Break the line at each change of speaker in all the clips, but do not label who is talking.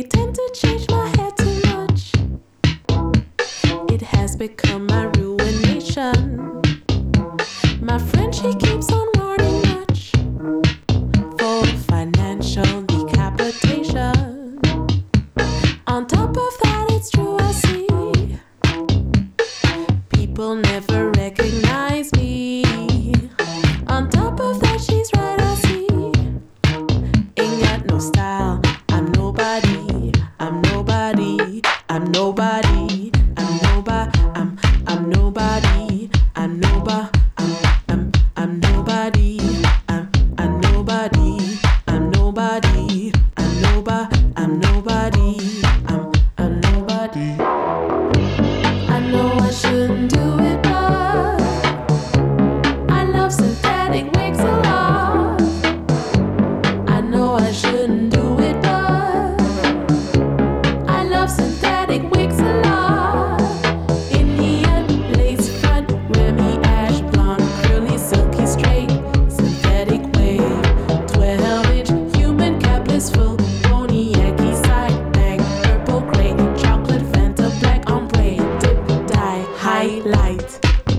tend to change my hair too much. It has become my ruination. My friend, she keeps on warning much for financial decapitation. On top of that, it's true, I see people never recognize me. On top of that, she's right, I see. Ain't got no style. I'm nobody. I'm nobody. I'm nobody. I'm nobody. I'm nobody. I'm nobody. I'm nobody. I'm nobody. I'm nobody. I'm nobody. I'm nobody. I'm nobody. I know I shouldn't do it, but I love synthetic wigs a lot. I know I shouldn't do it, but I love synthetic wigs a lot. Indian lace front, Remy ash blonde, curly, silky, straight, synthetic wave, 12-inch human capless full, pony Yankee side bang, purple gray, chocolate Fanta black ombre, dip dye highlight.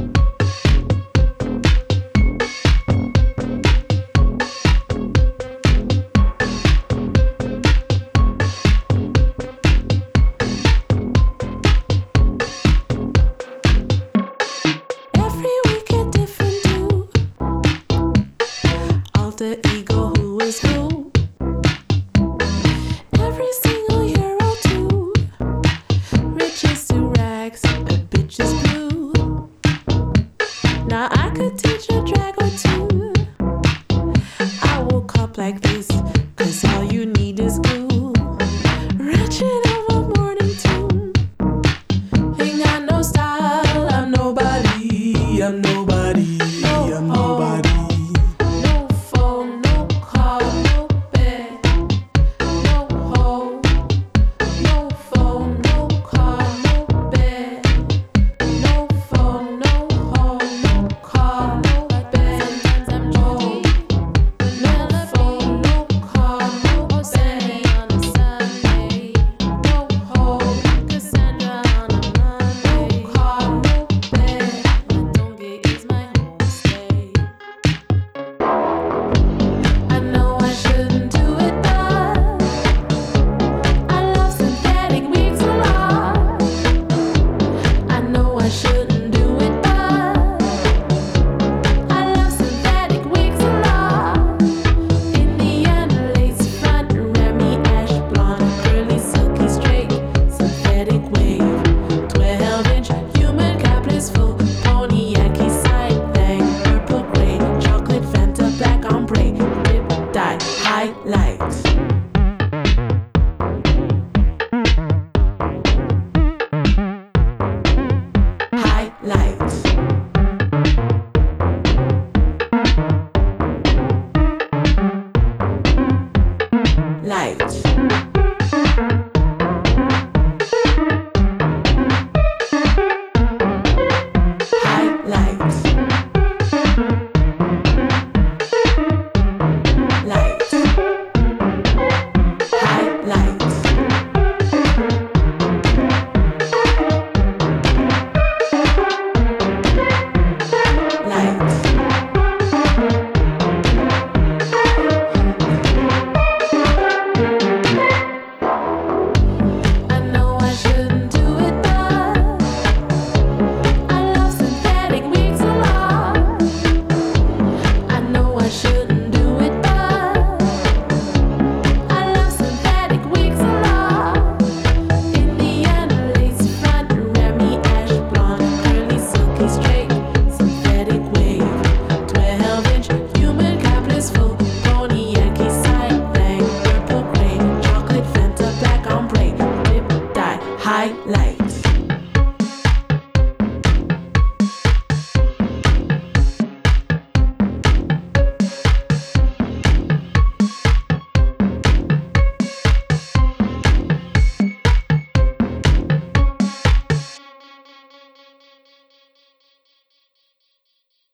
Every week a different do. Alter ego, who is who? Every single year or two. Riches to rags, a bitch is blue. Now I could teach a drag or two. I woke up like this, 'cause all you need is glue. Wretched of a morning tune. Ain't got no style, I'm nobody. I'm nobody. I'm nobody. No phone, no car, no bed. No home. No phone, no car, no bed. No phone, no home, no car, no bed. Sometimes I'm jolly. No phone, no car, no bed. On a Sunday. No home, Cassandra on a Monday. No car, no bed. Matonge is my homestay. I know I shouldn't do it, but I love synthetic wigs a lot. I know I shouldn't do it, but I love synthetic wigs a lot. Indiana lace front, Remy ash blonde, curly, silky, straight, synthetic wave, 12-inch human capless full, pony Yankee side bang, purple gray, chocolate Fanta black ombre, dip dye highlights. Highlights. Lights. Highlights. Lights. Highlights. Lights. I know I shouldn't do it, but I love synthetic wigs a lot. I know I shouldn't do it, but I love synthetic wigs a lot. Indiana lace front, Remy ash blonde, curly, silky, straight, synthetic wave, 12-inch human capless full, pony Yankee side bang, purple gray, chocolate Fanta black ombre, dip dye highlight.